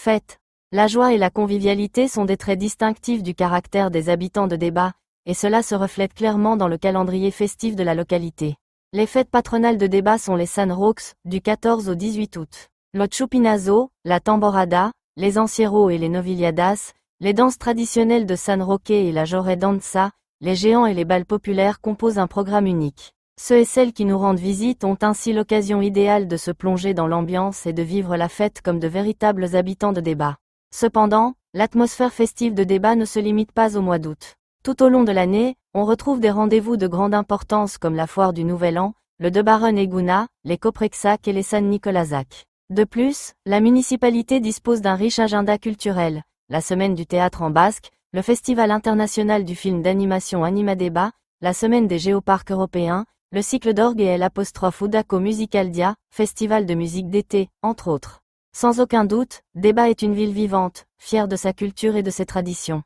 Fête. La joie et la convivialité sont des traits distinctifs du caractère des habitants de Deba, et cela se reflète clairement dans le calendrier festif de la localité. Les fêtes patronales de Deba sont les San Roques, du 14 au 18 août. Le Chupinazo, la Tamborada, les Encierros et les Novilhadas, les danses traditionnelles de San Roque et la Joré Danza, les géants et les bals populaires composent un programme unique. Ceux et celles qui nous rendent visite ont ainsi l'occasion idéale de se plonger dans l'ambiance et de vivre la fête comme de véritables habitants de Deba. Cependant, l'atmosphère festive de Deba ne se limite pas au mois d'août. Tout au long de l'année, on retrouve des rendez-vous de grande importance comme la foire du Nouvel An, le Debaron Eguna, les Koprexak et les San Nicolazak. De plus, la municipalité dispose d'un riche agenda culturel, la semaine du théâtre en basque, le festival international du film d'animation Anima Deba, la semaine des géoparcs européens, le cycle d'orgue et Udako Musicaldia, festival de musique d'été, entre autres. Sans aucun doute, Deba est une ville vivante, fière de sa culture et de ses traditions.